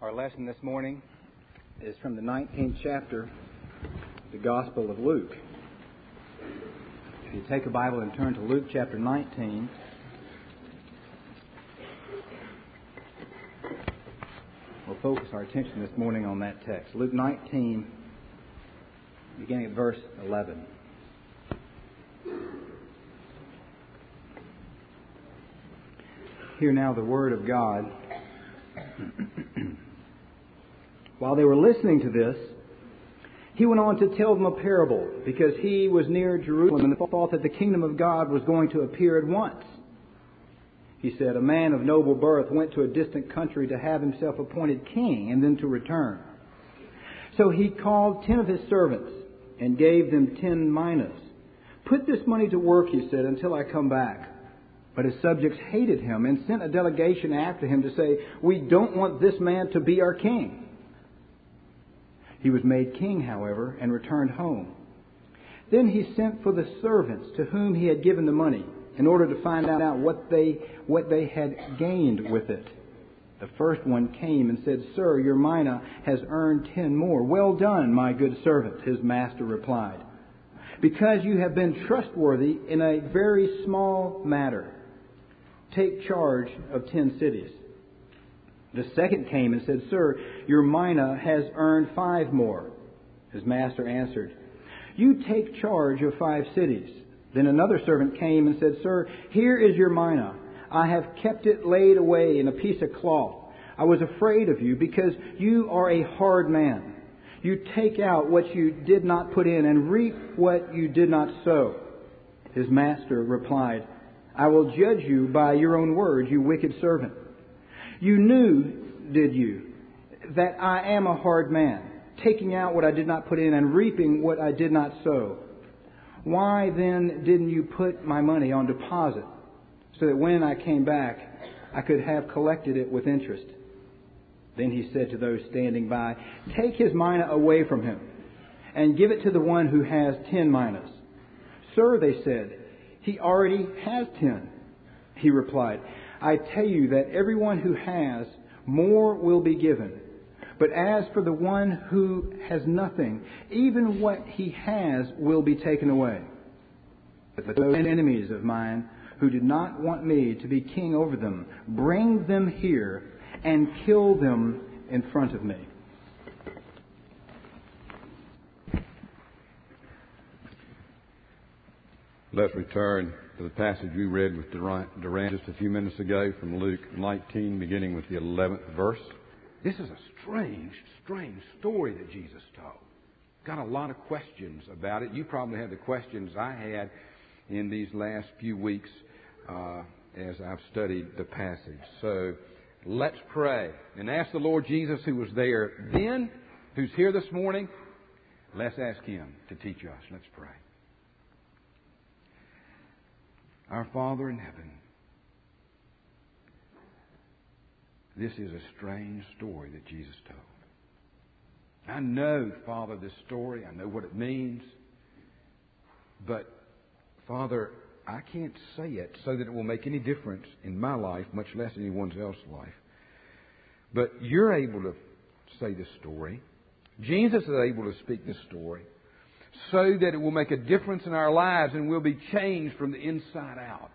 Our lesson this morning is from the 19th chapter, the Gospel of Luke. If you take a Bible and turn to Luke chapter 19, we'll focus our attention this morning on that text. Luke 19, beginning at verse 11. Hear now the word of God. While they were listening to this, he went on to tell them a parable, because he was near Jerusalem and thought that the kingdom of God was going to appear at once. He said, "A man of noble birth went to a distant country to have himself appointed king and then to return. So he called 10 of his servants and gave them 10 minas. 'Put this money to work,' he said, 'until I come back.' But his subjects hated him and sent a delegation after him to say, 'We don't want this man to be our king.' He was made king, however, and returned home. Then he sent for the servants to whom he had given the money, in order to find out what they had gained with it. The first one came and said, 'Sir, your mina has earned 10 more. 'Well done, my good servant,' his master replied. 'Because you have been trustworthy in a very small matter, take charge of 10 cities.' The second came and said, 'Sir, your mina has earned 5 more. His master answered, 'You take charge of 5 cities.' Then another servant came and said, 'Sir, here is your mina. I have kept it laid away in a piece of cloth. I was afraid of you, because you are a hard man. You take out what you did not put in and reap what you did not sow.' His master replied, 'I will judge you by your own words, you wicked servant. You knew, did you, that I am a hard man, taking out what I did not put in and reaping what I did not sow? Why then didn't you put my money on deposit, so that when I came back I could have collected it with interest?' Then he said to those standing by, 'Take his mina away from him, and give it to the one who has 10 minas.' 'Sir,' they said, 'he already has 10. He replied, 'I tell you that everyone who has, more will be given. But as for the one who has nothing, even what he has will be taken away. But those enemies of mine who did not want me to be king over them, bring them here and kill them in front of me.'" Let's return to the passage we read with Duran just a few minutes ago from Luke 19, beginning with the 11th verse. This is a strange story that Jesus told. Got a lot of questions about it. You probably had the questions I had in these last few weeks as I've studied the passage. So let's pray and ask the Lord Jesus, who was there then, who's here this morning. Let's ask Him to teach us. Let's pray. Our Father in heaven, this is a strange story that Jesus told. I know, Father, this story. I know what it means. But, Father, I can't say it so that it will make any difference in my life, much less anyone else's life. But you're able to say this story. Jesus is able to speak this story, so that it will make a difference in our lives and we'll be changed from the inside out.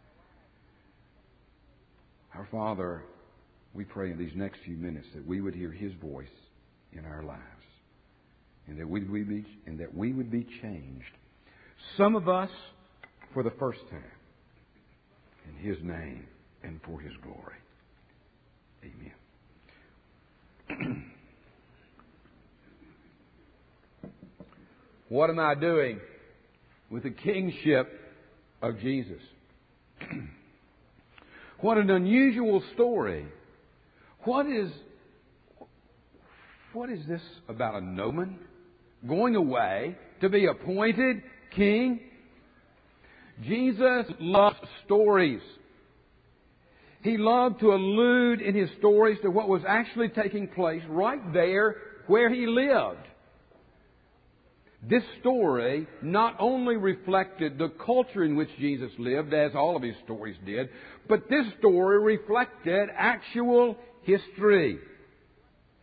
Our Father, we pray in these next few minutes that we would hear His voice in our lives, and that we would be changed. Some of us for the first time. In His name and for His glory. Amen. What am I doing with the kingship of Jesus? What an unusual story. What is this about a nobleman going away to be appointed king? Jesus loved stories. He loved to allude in His stories to what was actually taking place right there where He lived. This story not only reflected the culture in which Jesus lived, as all of His stories did, but this story reflected actual history.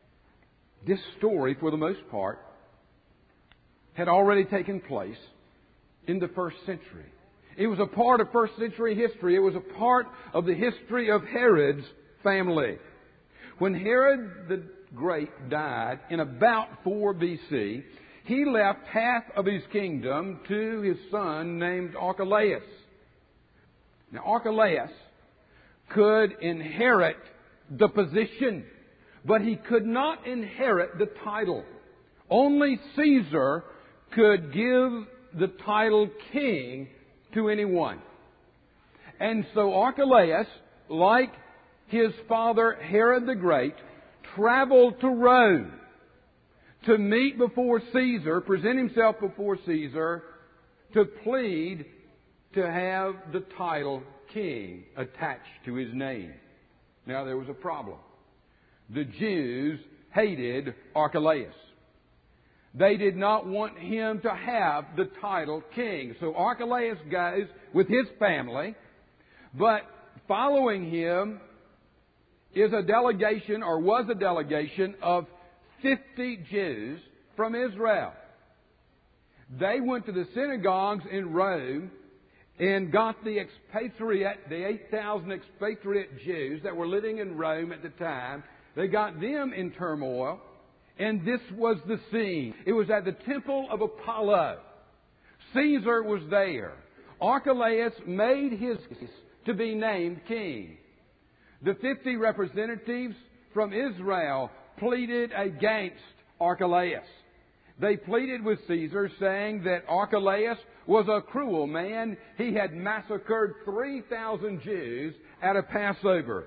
this story, for the most part, had already taken place in the first century. It was a part of first century history. It was a part of the history of Herod's family. When Herod the Great died in about 4 BC, he left half of his kingdom to his son named Archelaus. Now, Archelaus could inherit the position, but he could not inherit the title. Only Caesar could give the title king to anyone. And so Archelaus, like his father Herod the Great, traveled to Rome to meet before Caesar, present himself before Caesar, to plead to have the title king attached to his name. Now, there was a problem. The Jews hated Archelaus. They did not want him to have the title king. So Archelaus goes with his family, but following him is a delegation, or was a delegation, of 50 Jews from Israel. They went to the synagogues in Rome and got the expatriate, the 8,000 expatriate Jews that were living in Rome at the time. They got them in turmoil, and this was the scene. It was at the temple of Apollo. Caesar was there. Archelaus made his case to be named king. The 50 representatives from Israel pleaded against Archelaus. They pleaded with Caesar, saying that Archelaus was a cruel man. He had massacred 3,000 Jews at a Passover.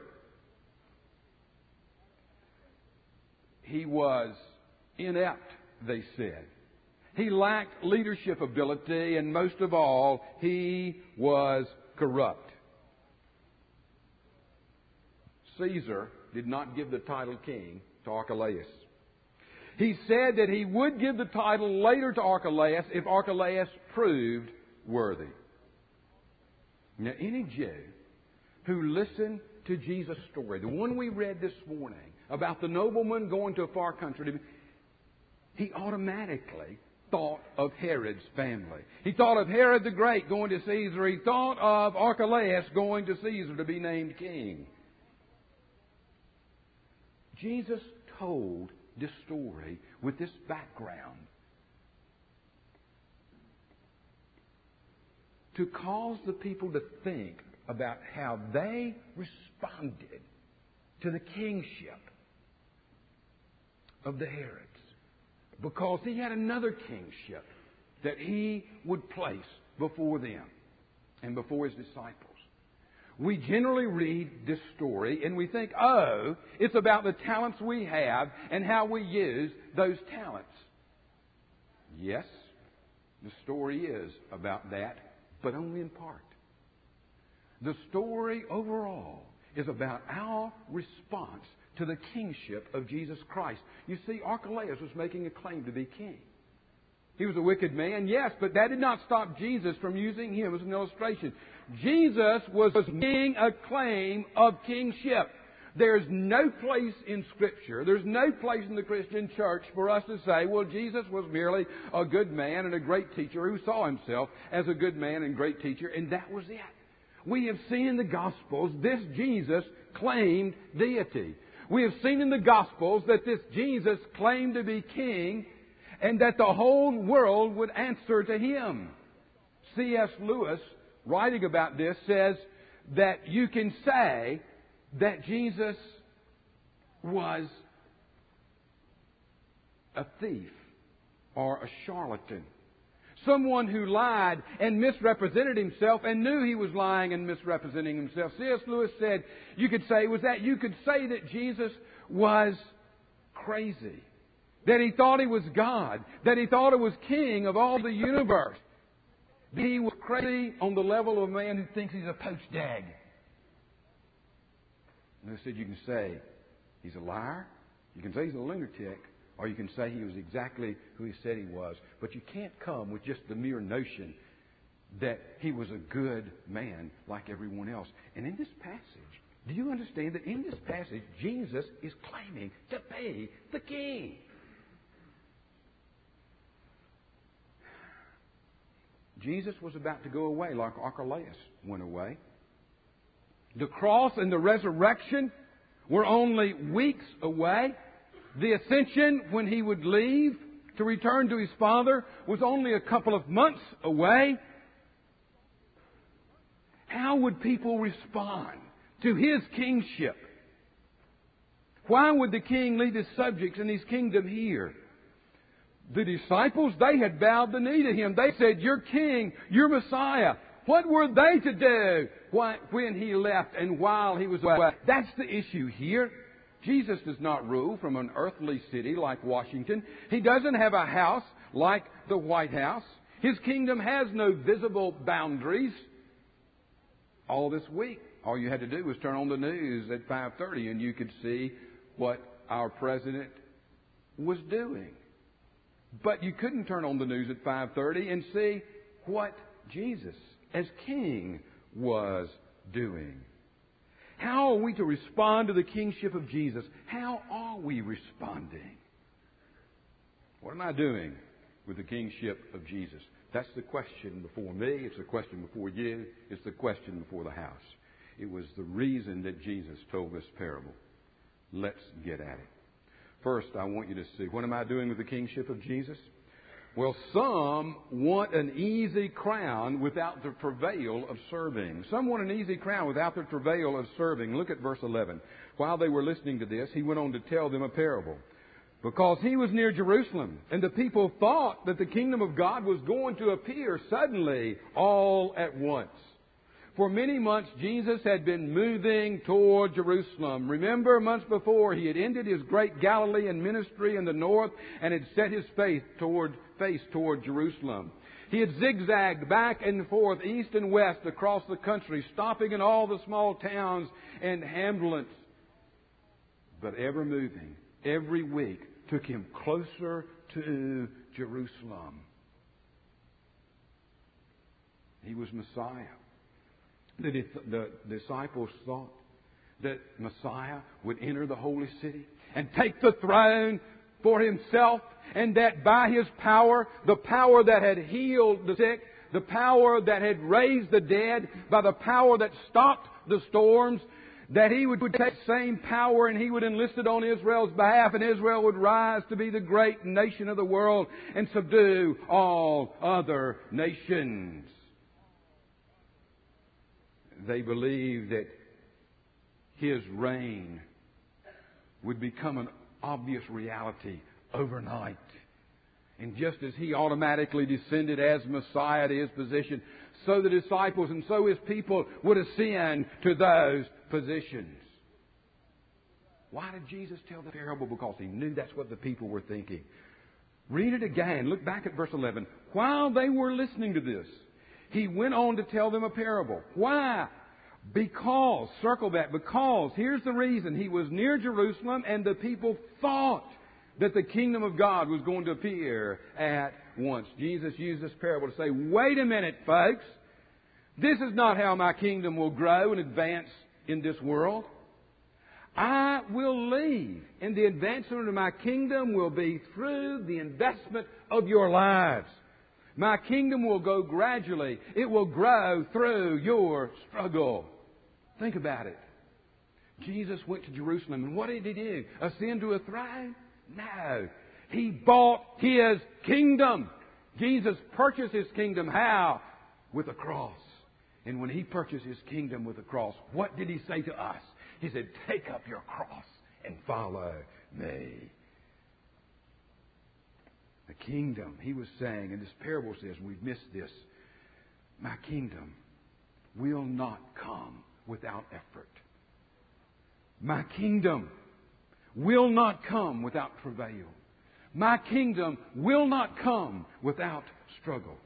He was inept, they said. He lacked leadership ability, and most of all, he was corrupt. Caesar did not give the title king to Archelaus. He said that he would give the title later to Archelaus if Archelaus proved worthy. Now, any Jew who listened to Jesus' story, the one we read this morning about the nobleman going to a far country, he automatically thought of Herod's family. He thought of Herod the Great going to Caesar. He thought of Archelaus going to Caesar to be named king. Jesus told this story with this background to cause the people to think about how they responded to the kingship of the Herods. Because he had another kingship that he would place before them and before his disciples. We generally read this story and we think, oh, it's about the talents we have and how we use those talents. Yes, the story is about that, but only in part. The story overall is about our response to the kingship of Jesus Christ. You see, Archelaus was making a claim to be king. He was a wicked man, yes, but that did not stop Jesus from using him as an illustration. Jesus was making a claim of kingship. There's no place in Scripture, there's no place in the Christian church for us to say, well, Jesus was merely a good man and a great teacher who saw himself as a good man and great teacher, and that was it. We have seen in the Gospels this Jesus claimed deity. We have seen in the Gospels that this Jesus claimed to be king and that the whole world would answer to him. C.S. Lewis, writing about this, says that you can say that Jesus was a thief or a charlatan. Someone who lied and misrepresented himself and knew he was lying and misrepresenting himself. C.S. Lewis said you could say that Jesus was crazy. That he thought he was God. That he thought he was king of all the universe. He was crazy on the level of a man who thinks he's a poached egg. And they said you can say he's a liar, you can say he's a lunatic, or you can say he was exactly who he said he was. But you can't come with just the mere notion that he was a good man like everyone else. And in this passage, Do you understand that in this passage, Jesus is claiming to be the king? Jesus was about to go away like Archelaus went away. The cross and the resurrection were only weeks away. The ascension, when he would leave to return to his Father, was only a couple of months away. How would people respond to his kingship? Why would the king leave his subjects and his kingdom here? The disciples, they had bowed the knee to him. They said, "You're king, you're Messiah." What were they to do when he left and while he was away? That's the issue here. Jesus does not rule from an earthly city like Washington. He doesn't have a house like the White House. His kingdom has no visible boundaries. All this week, all you had to do was turn on the news at 5:30 and you could see what our president was doing. But you couldn't turn on the news at 5:30 and see what Jesus, as king, was doing. How are we to respond to the kingship of Jesus? How are we responding? What am I doing with the kingship of Jesus? That's the question before me. It's the question before you. It's the question before the house. It was the reason that Jesus told this parable. Let's get at it. First, I want you to see, what am I doing with the kingship of Jesus? Well, some want an easy crown without the travail of serving. Some want an easy crown without the travail of serving. Look at verse 11. While they were listening to this, he went on to tell them a parable. Because he was near Jerusalem, and the people thought that the kingdom of God was going to appear suddenly, all at once. For many months, Jesus had been moving toward Jerusalem. Remember, months before, he had ended his great Galilean ministry in the north and had set his face toward Jerusalem. He had zigzagged back and forth, east and west, across the country, stopping in all the small towns and hamlets. But ever moving, every week, took him closer to Jerusalem. He was Messiah. The disciples thought that Messiah would enter the holy city and take the throne for himself, and that by his power, the power that had healed the sick, the power that had raised the dead, by the power that stopped the storms, that he would take the same power and he would enlist it on Israel's behalf, and Israel would rise to be the great nation of the world and subdue all other nations. They believed that his reign would become an obvious reality overnight. And just as he automatically descended as Messiah to his position, so the disciples and so his people would ascend to those positions. Why did Jesus tell the parable? Because he knew that's what the people were thinking. Read it again. Look back at verse 11. While they were listening to this, he went on to tell them a parable. Why? Because, circle that, because, here's the reason. He was near Jerusalem and the people thought that the kingdom of God was going to appear at once. Jesus used this parable to say, wait a minute, folks. This is not how my kingdom will grow and advance in this world. I will leave, and the advancement of my kingdom will be through the investment of your lives. My kingdom will go gradually. It will grow through your struggle. Think about it. Jesus went to Jerusalem, and what did he do? Ascend to a throne? No. He bought his kingdom. Jesus purchased his kingdom. How? With a cross. And when he purchased his kingdom with a cross, what did he say to us? He said, take up your cross and follow me. The kingdom, he was saying, and this parable says, we've missed this, my kingdom will not come without effort. My kingdom will not come without travail. My kingdom will not come without struggle.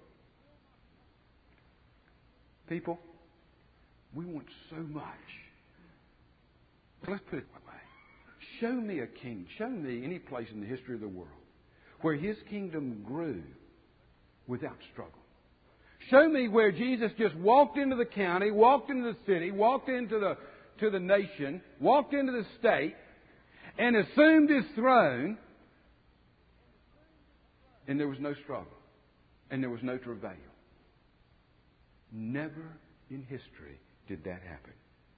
People, we want so much. Let's put it that way. Show me a king. Show me any place in the history of the world where his kingdom grew without struggle. Show me where Jesus just walked into the county, walked into the city, walked into the to the nation, walked into the state, and assumed his throne, and there was no struggle, and there was no travail. Never in history did that happen.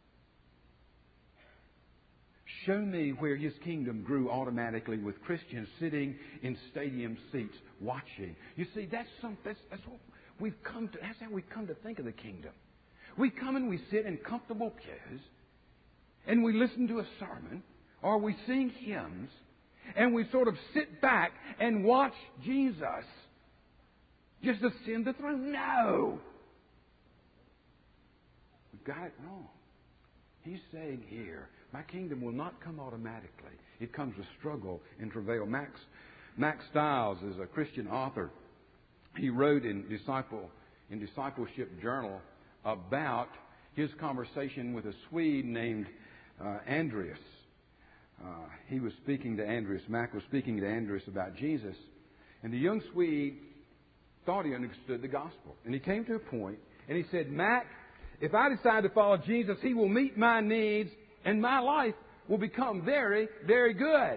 Show me where His kingdom grew automatically with Christians sitting in stadium seats watching. You see, that's what we've come to. That's how we've come to think of the kingdom. We come and we sit in comfortable pews, and we listen to a sermon, or we sing hymns, and we sort of sit back and watch Jesus just ascend the throne. No! We've got it wrong. He's saying here, my kingdom will not come automatically. It comes with struggle and travail. Max Stiles is a Christian author. He wrote in Discipleship Journal about his conversation with a Swede named Andreas. He was speaking to Andreas. Mac was speaking to Andreas about Jesus. And the young Swede thought he understood the gospel. And he came to a point and he said, Mac, if I decide to follow Jesus, He will meet my needs and my life will become very, very good.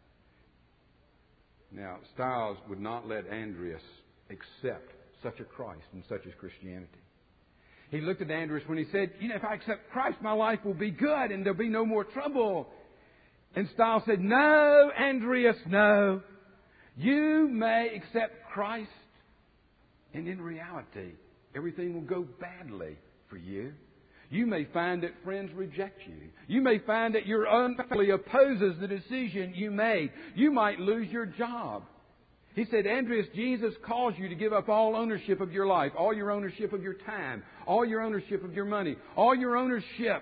Now, Stiles would not let Andreas accept such a Christ and such as Christianity. He looked at Andreas when he said, if I accept Christ, my life will be good and there'll be no more trouble. And Stiles said, no, Andreas, no. You may accept Christ, and in reality, everything will go badly for you. You may find that friends reject you. You may find that your own family opposes the decision you made. You might lose your job. He said, Andreas, Jesus calls you to give up all ownership of your life, all your ownership of your time, all your ownership of your money, all your ownership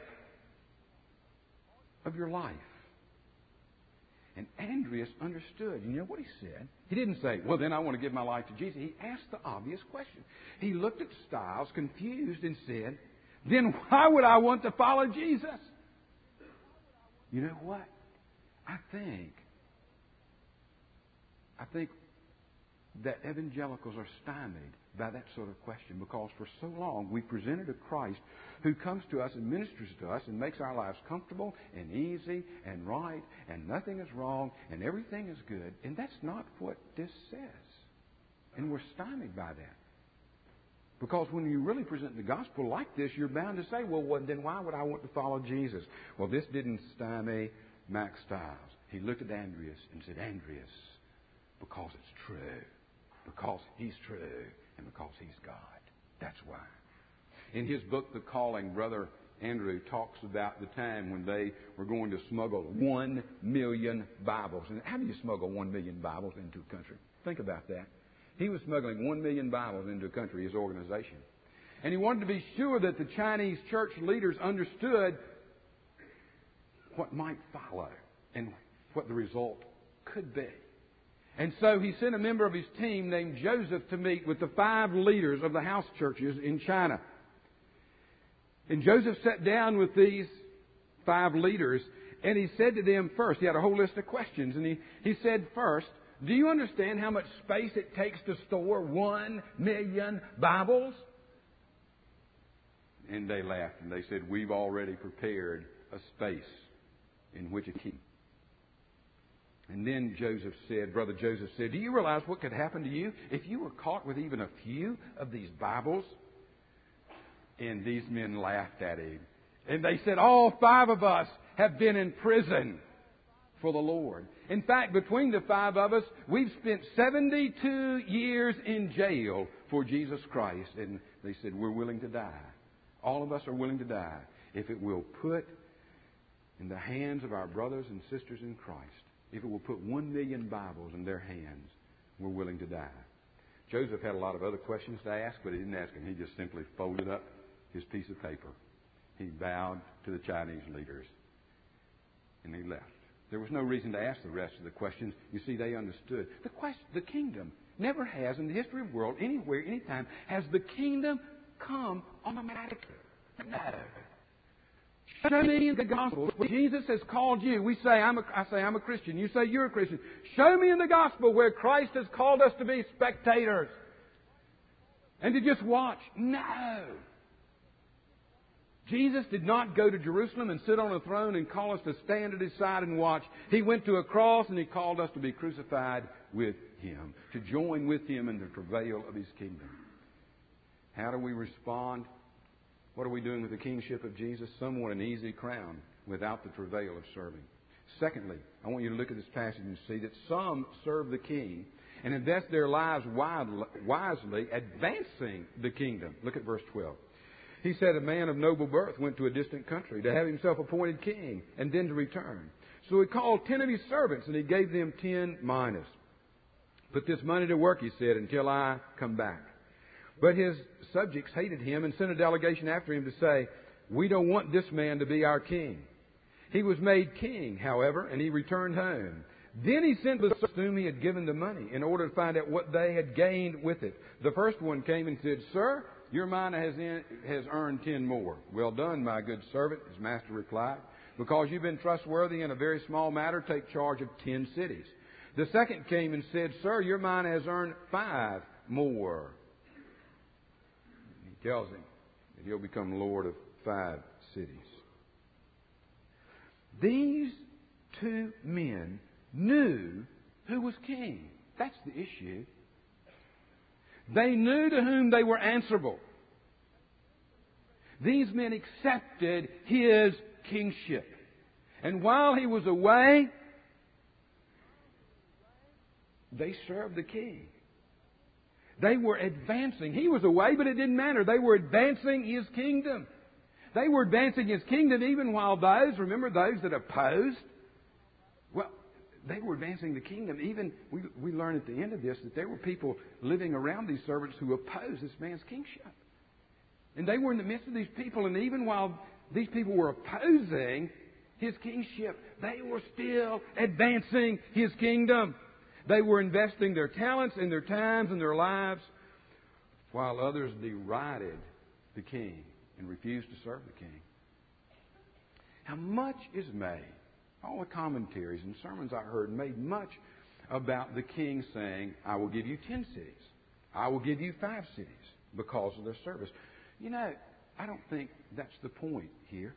of your life. And Andreas understood. You know what he said? He didn't say, well, then I want to give my life to Jesus. He asked the obvious question. He looked at Stiles, confused, and said, then why would I want to follow Jesus? You know what? I think that evangelicals are stymied by that sort of question because for so long we presented a Christ who comes to us and ministers to us and makes our lives comfortable and easy and right and nothing is wrong and everything is good. And that's not what this says. And we're stymied by that. Because when you really present the gospel like this, you're bound to say, well, then why would I want to follow Jesus? Well, this didn't stymie Max Stiles. He looked at Andreas and said, Andreas, because it's true. Because He's true. And because He's God. That's why. In his book, The Calling, Brother Andrew talks about the time when they were going to smuggle 1 million Bibles. And how do you smuggle 1 million Bibles into a country? Think about that. He was smuggling 1 million Bibles into a country, his organization. And he wanted to be sure that the Chinese church leaders understood what might follow and what the result could be. And so he sent a member of his team named Joseph to meet with the 5 leaders of the house churches in China. And Joseph sat down with these 5 leaders and he said to them first, he had a whole list of questions, and he said first, do you understand how much space it takes to store 1 million Bibles? And they laughed and they said, we've already prepared a space in which to keep. And then Brother Joseph said, do you realize what could happen to you if you were caught with even a few of these Bibles? And these men laughed at him. And they said, all 5 of us have been in prison for the Lord. In fact, between the 5 of us, we've spent 72 years in jail for Jesus Christ. And they said, we're willing to die. All of us are willing to die if it will put in the hands of our brothers and sisters in Christ, if it will put 1 million Bibles in their hands, we're willing to die. Joseph had a lot of other questions to ask, but he didn't ask them. He just simply folded up his piece of paper. He bowed to the Chinese leaders, and he left. There was no reason to ask the rest of the questions. You see, they understood. The kingdom never has, in the history of the world, anywhere, anytime, has the kingdom come automatically. No. Show me in the gospel where Jesus has called you. I say I'm a Christian. You say you're a Christian. Show me in the gospel where Christ has called us to be spectators and to just watch. No. Jesus did not go to Jerusalem and sit on a throne and call us to stand at His side and watch. He went to a cross and He called us to be crucified with Him, to join with Him in the travail of His kingdom. How do we respond? What are we doing with the kingship of Jesus? Some want an easy crown without the travail of serving. Secondly, I want you to look at this passage and see that some serve the King and invest their lives wisely, advancing the kingdom. Look at verse 12. He said, a man of noble birth went to a distant country to have himself appointed king and then to return. So he called 10 of his servants and he gave them 10 minas. Put this money to work, he said, until I come back. But his subjects hated him and sent a delegation after him to say, we don't want this man to be our king. He was made king, however, and he returned home. Then he sent the servants whom he had given the money in order to find out what they had gained with it. The first one came and said, Sir, your mina has earned 10 more. Well done, my good servant, his master replied. Because you've been trustworthy in a very small matter, take charge of 10 cities. The second came and said, Sir, your mina has earned 5 more. He tells him that he'll become Lord of 5 cities. These 2 men knew who was king. That's the issue. They knew to whom they were answerable. These men accepted His kingship. And while He was away, they served the King. They were advancing. He was away, but it didn't matter. They were advancing His kingdom. They were advancing His kingdom even while those, remember those that opposed? Well, they were advancing the kingdom. Even, we learn at the end of this that there were people living around these servants who opposed this man's kingship. And they were in the midst of these people, and even while these people were opposing His kingship, they were still advancing His kingdom. They were investing their talents and their times and their lives while others derided the king and refused to serve the king. How much is made, all the commentaries and sermons I heard made much about the king saying, I will give you 10 cities. I will give you 5 cities because of their service. You know, I don't think that's the point here.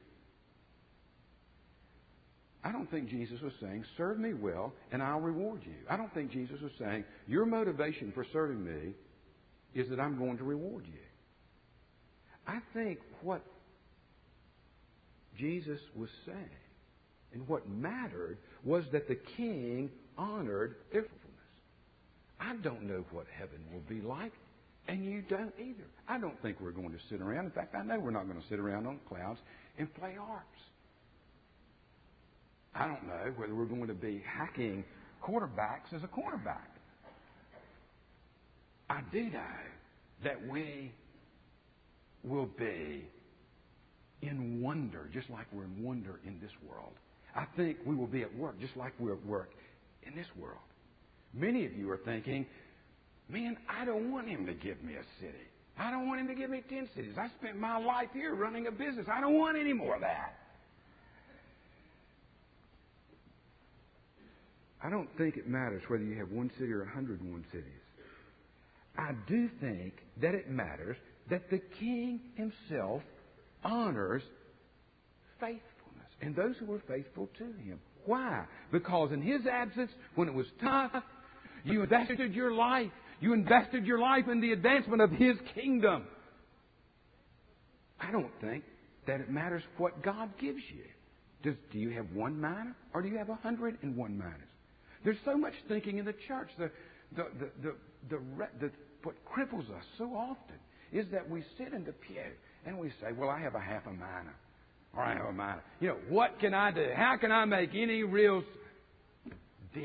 I don't think Jesus was saying, serve me well and I'll reward you. I don't think Jesus was saying, your motivation for serving me is that I'm going to reward you. I think what Jesus was saying and what mattered was that the king honored their faithfulness. I don't know what heaven will be like, and you don't either. I don't think we're going to sit around. In fact, I know we're not going to sit around on clouds and play harps. I don't know whether we're going to be hacking quarterbacks as a quarterback. I do know that we will be in wonder, just like we're in wonder in this world. I think we will be at work, just like we're at work in this world. Many of you are thinking, man, I don't want Him to give me a city. I don't want Him to give me 10 cities. I spent my life here running a business. I don't want any more of that. I don't think it matters whether you have 1 city or 101 cities. I do think that it matters that the King Himself honors faithfulness and those who were faithful to Him. Why? Because in His absence, when it was tough, you invested your life. You invested your life in the advancement of His kingdom. I don't think that it matters what God gives you. Do you have 1 mina or do you have 101 minas? There's so much thinking in the church. What cripples us so often is that we sit in the pew and we say, well, I have a half a mina. Or I have a mina. You know, what can I do? How can I make any real dent?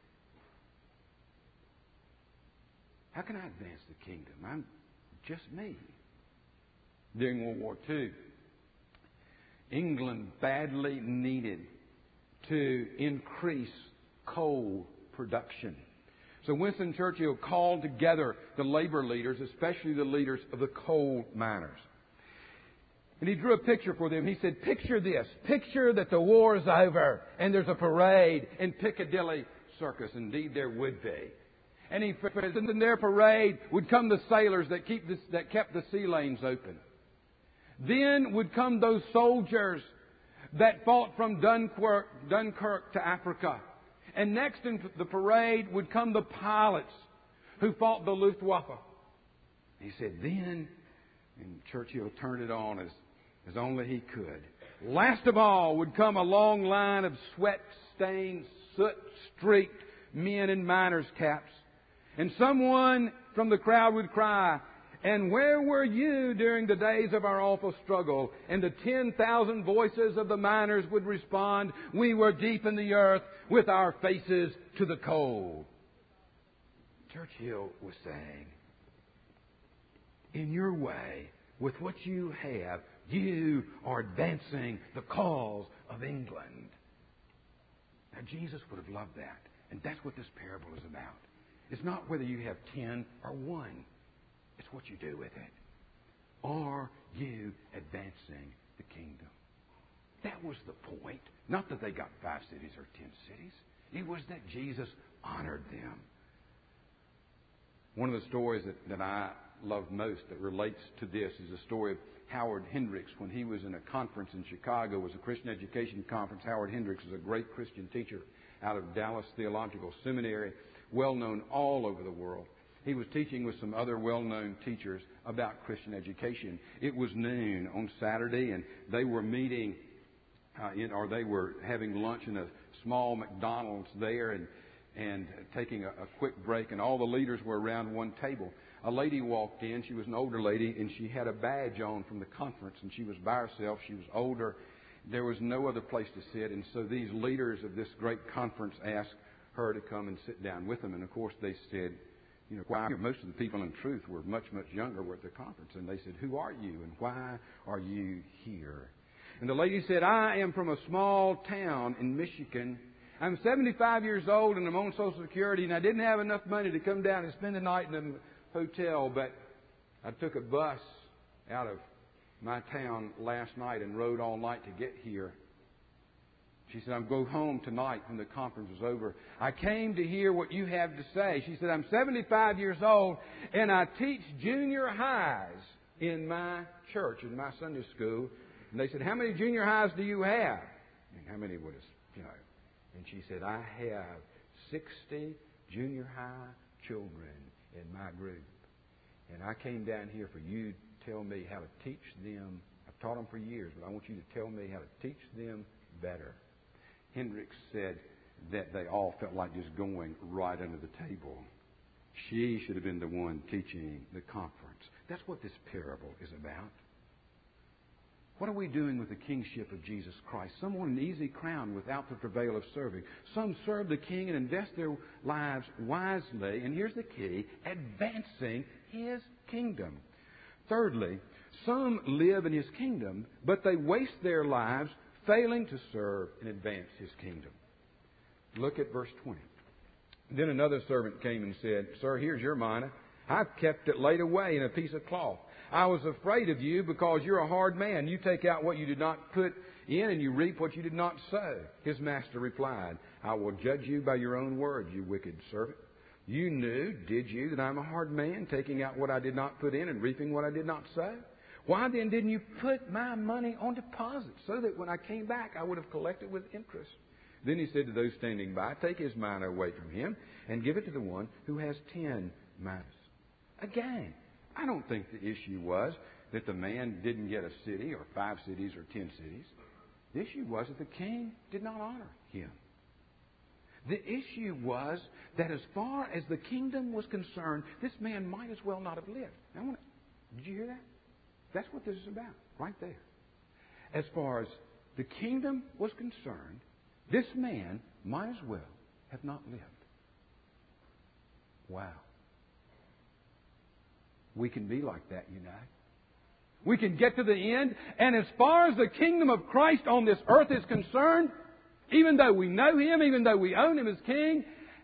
How can I advance the kingdom? I'm just me. During World War II, England badly needed to increase coal production. So Winston Churchill called together the labor leaders, especially the leaders of the coal miners. And he drew a picture for them. He said, picture this. Picture that the war is over and there's a parade in Piccadilly Circus. Indeed, there would be. And he said in their parade would come the sailors that kept the sea lanes open. Then would come those soldiers that fought from Dunkirk to Africa. And next in the parade would come the pilots who fought the Luftwaffe. He said, then, and Churchill turned it on as only he could. Last of all would come a long line of sweat-stained, soot-streaked men in miners' caps. And someone from the crowd would cry, and where were you during the days of our awful struggle? And the 10,000 voices of the miners would respond, we were deep in the earth with our faces to the coal. Churchill was saying, in your way, with what you have, you are advancing the cause of England. Now, Jesus would have loved that. And that's what this parable is about. It's not whether you have 10 or 1. It's what you do with it. Are you advancing the kingdom? That was the point. Not that they got 5 cities or 10 cities. It was that Jesus honored them. One of the stories that I love most that relates to this is the story of Howard Hendricks. When he was in a conference in Chicago, it was a Christian education conference. Howard Hendricks is a great Christian teacher out of Dallas Theological Seminary, well known all over the world. He was teaching with some other well-known teachers about Christian education. It was noon on Saturday, and they were meeting, they were having lunch in a small McDonald's there, and taking a quick break. And all the leaders were around one table. A lady walked in. She was an older lady, and she had a badge on from the conference, and she was by herself. She was older. There was no other place to sit, and so these leaders of this great conference asked her to come and sit down with them. And of course, they said, why? Most of the people in truth were much, much younger, were at the conference. And they said, who are you and why are you here? And the lady said, I am from a small town in Michigan. I'm 75 years old and I'm on Social Security, and I didn't have enough money to come down and spend the night in a hotel, but I took a bus out of my town last night and rode all night to get here. She said, I'm going home tonight when the conference is over. I came to hear what you have to say. She said, I'm 75 years old and I teach junior highs in my church, in my Sunday school. And they said, how many junior highs do you have? And how many would have, And she said, I have 60 junior high children in my group. And I came down here for you to tell me how to teach them. I've taught them for years, but I want you to tell me how to teach them better. Hendricks said that they all felt like just going right under the table. She should have been the one teaching the conference. That's what this parable is about. What are we doing with the kingship of Jesus Christ? Some want an easy crown without the travail of serving. Some serve the King and invest their lives wisely. And here's the key, advancing His kingdom. Thirdly, some live in His kingdom, but they waste their lives failing to serve and advance His kingdom. Look at verse 20. Then another servant came and said, Sir, here's your mina. I've kept it laid away in a piece of cloth. I was afraid of you because you're a hard man. You take out what you did not put in and you reap what you did not sow. His master replied, I will judge you by your own words, you wicked servant. You knew, did you, that I'm a hard man, taking out what I did not put in and reaping what I did not sow? Why then didn't you put my money on deposit so that when I came back I would have collected with interest? Then he said to those standing by, take his mina away from him and give it to the one who has 10 minas. Again, I don't think the issue was that the man didn't get a city or 5 cities or 10 cities. The issue was that the king did not honor him. The issue was that as far as the kingdom was concerned, this man might as well not have lived. Did you hear that? That's what this is about, right there. As far as the kingdom was concerned, this man might as well have not lived. Wow. We can be like that, We can get to the end, and as far as the kingdom of Christ on this earth is concerned, even though we know Him, even though we own Him as King,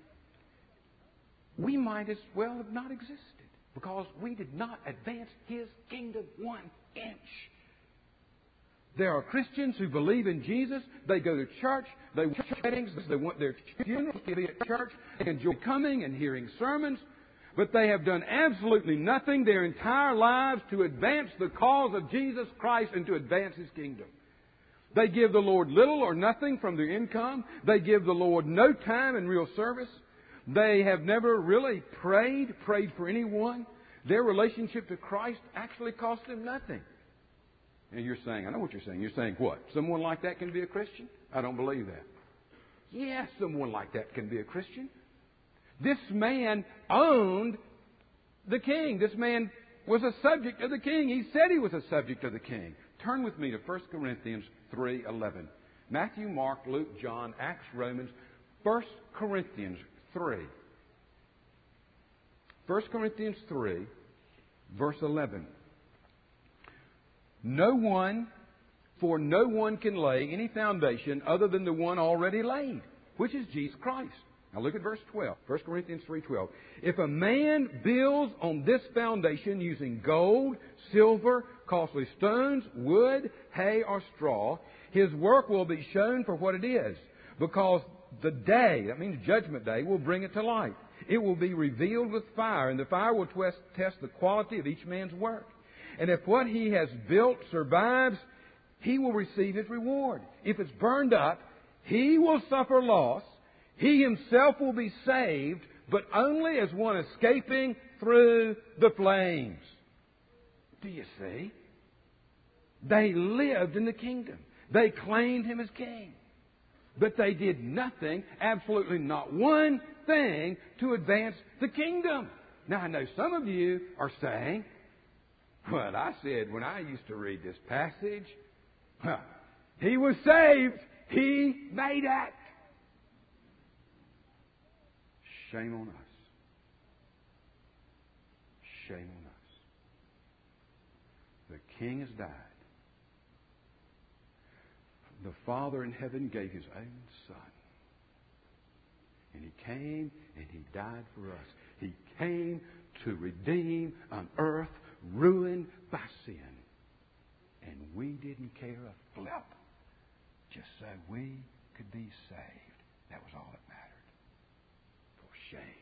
we might as well have not existed because we did not advance His kingdom 1 inch. There are Christians who believe in Jesus. They go to church. They want weddings. They want their funerals to be at church. They enjoy coming and hearing sermons. but they have done absolutely nothing their entire lives to advance the cause of Jesus Christ and to advance His kingdom. They give the Lord little or nothing from their income. They give the Lord no time in real service. They have never really prayed for anyone. Their relationship to Christ actually cost them nothing. And you're saying, I know what you're saying. You're saying what? Someone like that can be a Christian? I don't believe that. Yes, someone like that can be a Christian. This man owned the king. This man was a subject of the king. He said he was a subject of the king. Turn with me to 1 Corinthians 3:11. Matthew, Mark, Luke, John, Acts, Romans, 1 Corinthians 3. 1 Corinthians 3, verse 11. No one can lay any foundation other than the one already laid, which is Jesus Christ. Now look at verse 12, 1 Corinthians 3:12. If a man builds on this foundation using gold, silver, costly stones, wood, hay, or straw, his work will be shown for what it is, because the day, that means Judgment Day, will bring it to light. It will be revealed with fire, and the fire will test the quality of each man's work. And if what he has built survives, he will receive his reward. If it's burned up, he will suffer loss. He himself will be saved, but only as one escaping through the flames. Do you see? They lived in the kingdom. They claimed Him as king. But they did nothing, absolutely not one thing, to advance the kingdom. Now, I know some of you are saying, well, I said when I used to read this passage, he was saved. He made it. Shame on us. Shame on us. The King has died. The Father in heaven gave His own Son. And He came and He died for us. He came to redeem an earth ruined by sin. And we didn't care a flip, just so we could be saved. That was all that mattered. For shame.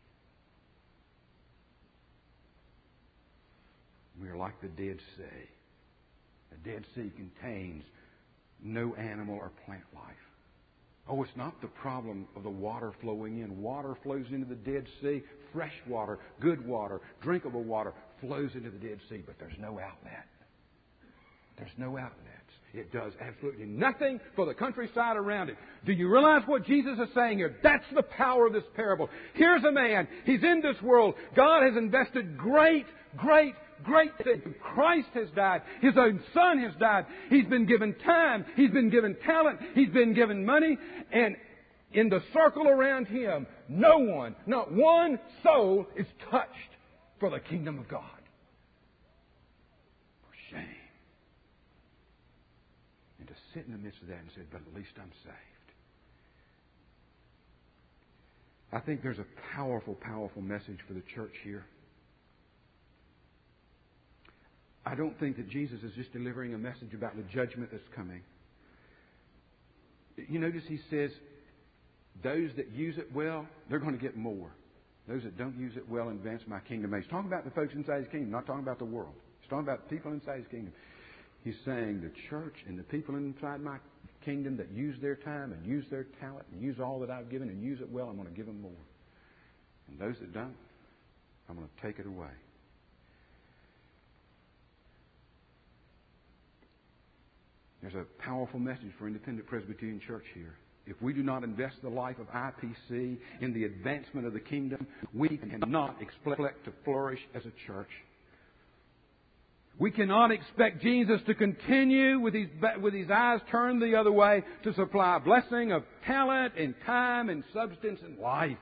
We're like the Dead Sea. The Dead Sea contains no animal or plant life. Oh, it's not the problem of the water flowing in. Water flows into the Dead Sea. Fresh water, good water, drinkable water flows into the Dead Sea, but there's no outlet. There's no outlets. It does absolutely nothing for the countryside around it. Do you realize what Jesus is saying here? That's the power of this parable. Here's a man. He's in this world. God has invested great things. Christ has died. His own Son has died. He's been given time. He's been given talent. He's been given money. And in the circle around Him, no one, not one soul is touched for the kingdom of God. For shame. And to sit in the midst of that and say, but at least I'm saved. I think there's a powerful, powerful message for the church here. I don't think that Jesus is just delivering a message about the judgment that's coming. You notice He says, those that use it well, they're going to get more. Those that don't use it well advance my kingdom. He's talking about the folks inside His kingdom, not talking about the world. He's talking about the people inside His kingdom. He's saying the church and the people inside my kingdom that use their time and use their talent and use all that I've given and use it well, I'm going to give them more. And those that don't, I'm going to take it away. There's a powerful message for Independent Presbyterian Church here. If we do not invest the life of IPC in the advancement of the kingdom, we cannot expect to flourish as a church. We cannot expect Jesus to continue with his eyes turned the other way to supply a blessing of talent and time and substance and life.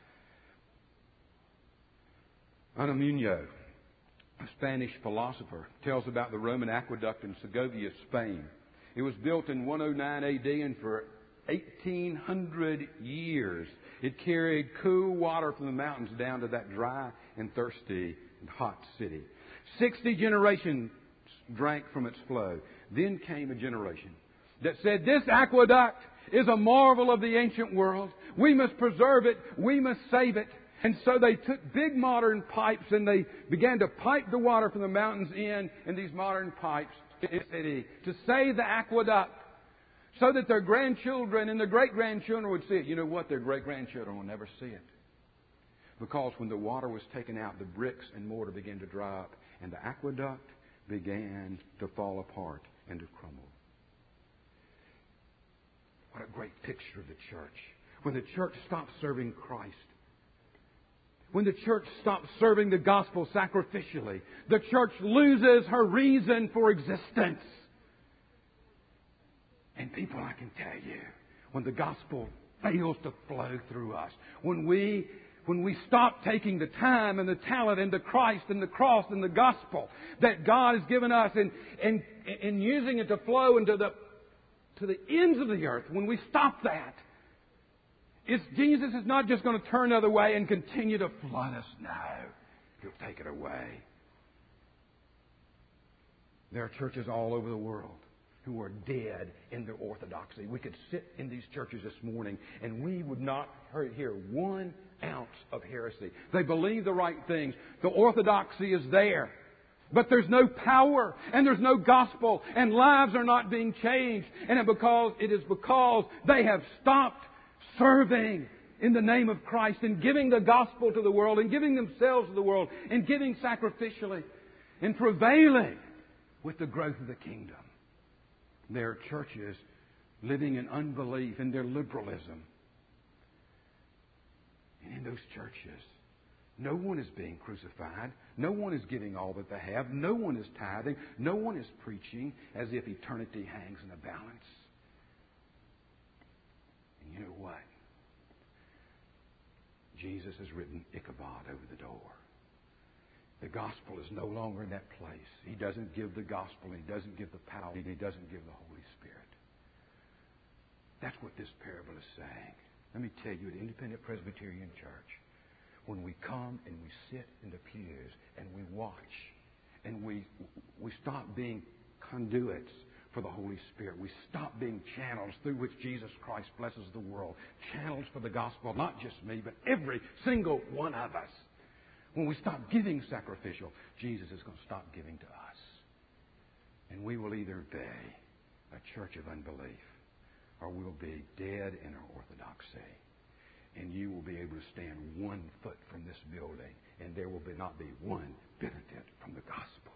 Unamuno, a Spanish philosopher, tells about the Roman aqueduct in Segovia, Spain. It was built in 109 AD, and for 1,800 years it carried cool water from the mountains down to that dry and thirsty and hot city. 60 generations drank from its flow. Then came a generation that said, this aqueduct is a marvel of the ancient world. We must preserve it. We must save it. And so they took big modern pipes and they began to pipe the water from the mountains in these modern pipes to the city to save the aqueduct so that their grandchildren and their great-grandchildren would see it. You know what? Their great-grandchildren will never see it. Because when the water was taken out, the bricks and mortar began to dry up and the aqueduct began to fall apart and to crumble. What a great picture of the church. When the church stops serving Christ, when the church stops serving the gospel sacrificially, the church loses her reason for existence. And people, I can tell you, when the gospel fails to flow through us, when we stop taking the time and the talent and the Christ and the cross and the gospel that God has given us and using it to flow into to the ends of the earth, when we stop that, Jesus is not just going to turn the other way and continue to flood us. No, He'll take it away. There are churches all over the world who are dead in their orthodoxy. We could sit in these churches this morning and we would not hear 1 ounce of heresy. They believe the right things. The orthodoxy is there. But there's no power and there's no gospel and lives are not being changed. And it is because they have stopped serving in the name of Christ and giving the gospel to the world and giving themselves to the world and giving sacrificially and prevailing with the growth of the kingdom. There are churches living in unbelief, in their liberalism. And in those churches, no one is being crucified. No one is giving all that they have. No one is tithing. No one is preaching as if eternity hangs in the balance. And you know what? Jesus has written Ichabod over the door. The gospel is no longer in that place. He doesn't give the gospel. He doesn't give the power. He doesn't give the Holy Spirit. That's what this parable is saying. Let me tell you, at Independent Presbyterian Church, when we come and we sit in the pews and we watch and we stop being conduits for the Holy Spirit. We stop being channels through which Jesus Christ blesses the world. Channels for the gospel, not just me, but every single one of us. When we stop giving sacrificial, Jesus is going to stop giving to us. And we will either be a church of unbelief or we'll be dead in our orthodoxy. And you will be able to stand 1 foot from this building and there will not be one benefit from the gospel.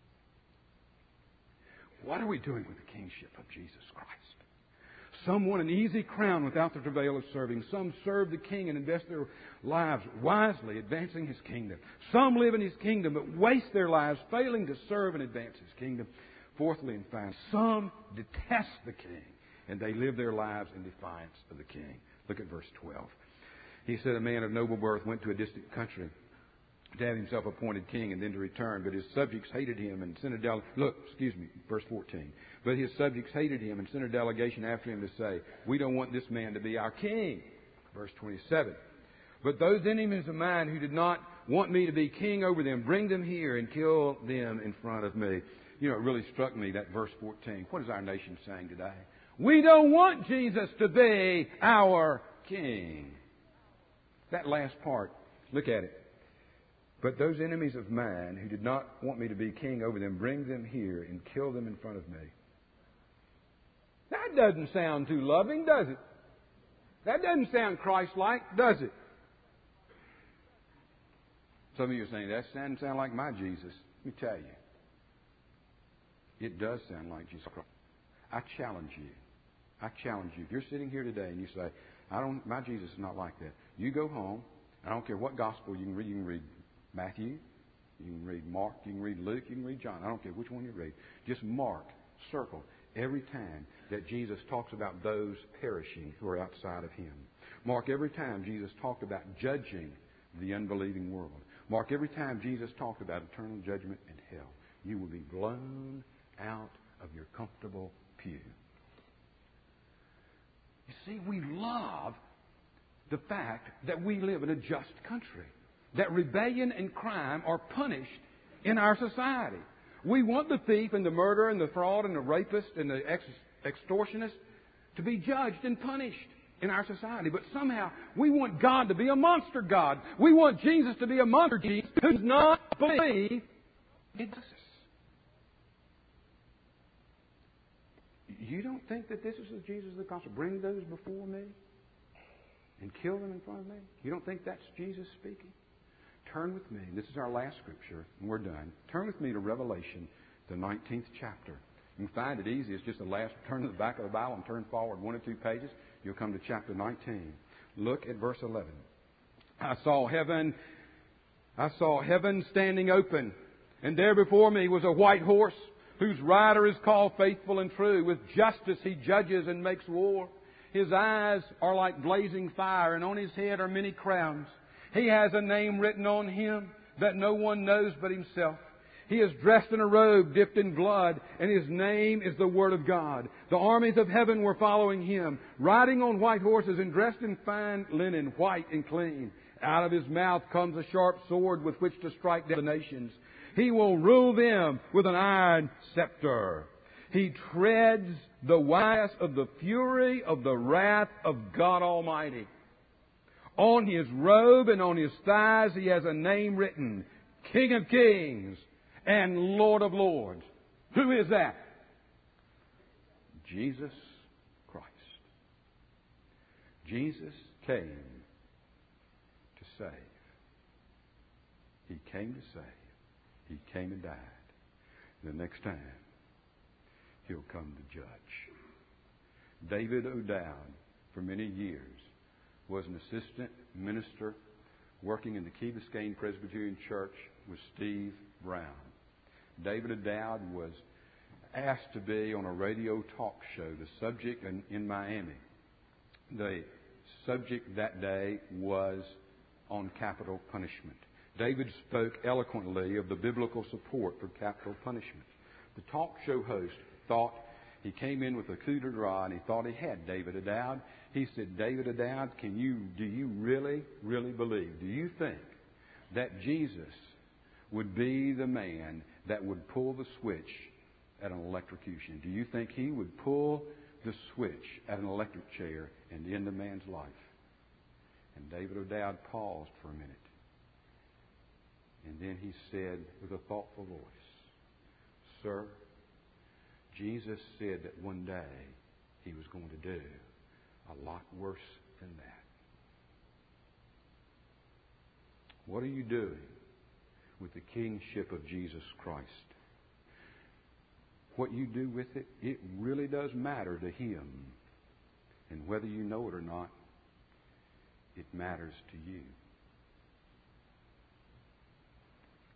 What are we doing with the kingship of Jesus Christ? Some want an easy crown without the travail of serving. Some serve the King and invest their lives wisely, advancing His kingdom. Some live in His kingdom but waste their lives failing to serve and advance His kingdom. Fourthly and finally, some detest the King and they live their lives in defiance of the King. Look at verse 12. He said, a man of noble birth went to a distant country to have himself appointed king and then to return. But his subjects hated him and sent a verse 14. But his subjects hated him and sent a delegation after him to say, we don't want this man to be our king. Verse 27. But those enemies of mine who did not want me to be king over them, bring them here and kill them in front of me. You know, it really struck me, that verse 14. What is our nation saying today? We don't want Jesus to be our king. That last part, look at it. But those enemies of mine who did not want me to be king over them, bring them here and kill them in front of me. That doesn't sound too loving, does it? That doesn't sound Christ-like, does it? Some of you are saying, that doesn't sound like my Jesus. Let me tell you. It does sound like Jesus Christ. I challenge you. If you're sitting here today and you say, my Jesus is not like that. You go home. I don't care what gospel you can read. You can read Matthew, you can read Mark, you can read Luke, you can read John. I don't care which one you read. Just circle every time that Jesus talks about those perishing who are outside of Him. Mark every time Jesus talked about judging the unbelieving world. Mark every time Jesus talked about eternal judgment and hell. You will be blown out of your comfortable pew. You see, we love the fact that we live in a just country. That rebellion and crime are punished in our society. We want the thief and the murderer and the fraud and the rapist and the extortionist to be judged and punished in our society. But somehow we want God to be a monster God. We want Jesus to be a monster Jesus who does not believe in Jesus. You don't think that this is the Jesus of the gospel? Bring those before me and kill them in front of me? You don't think that's Jesus speaking? Turn with me. This is our last scripture, and we're done. Turn with me to Revelation, the 19th chapter. You can find it easy. It's just the last. Turn to the back of the Bible and turn forward 1 or 2 pages. You'll come to chapter 19. Look at verse 11. I saw heaven standing open, and there before me was a white horse, whose rider is called Faithful and True. With justice he judges and makes war. His eyes are like blazing fire, and on his head are many crowns. He has a name written on him that no one knows but himself. He is dressed in a robe dipped in blood, and his name is the Word of God. The armies of heaven were following him, riding on white horses and dressed in fine linen, white and clean. Out of his mouth comes a sharp sword with which to strike down the nations. He will rule them with an iron scepter. He treads the winepress of the fury of the wrath of God Almighty. On his robe and on his thighs he has a name written, King of Kings and Lord of Lords. Who is that? Jesus Christ. Jesus came to save. He came to save. He came and died. The next time, He'll come to judge. David O'Dowd, for many years, was an assistant minister working in the Key Biscayne Presbyterian Church with Steve Brown. David O'Dowd was asked to be on a radio talk show, the subject in Miami. The subject that day was on capital punishment. David spoke eloquently of the biblical support for capital punishment. The talk show host thought he came in with a coup de grace, and he thought he had David O'Dowd. He said, David O'Dowd, do you really, really believe? Do you think that Jesus would be the man that would pull the switch at an electrocution? Do you think He would pull the switch at an electric chair and end a man's life? And David O'Dowd paused for a minute. And then he said with a thoughtful voice, Sir, Jesus said that one day He was going to do a lot worse than that. What are you doing with the kingship of Jesus Christ? What you do with it, it really does matter to Him. And whether you know it or not, it matters to you.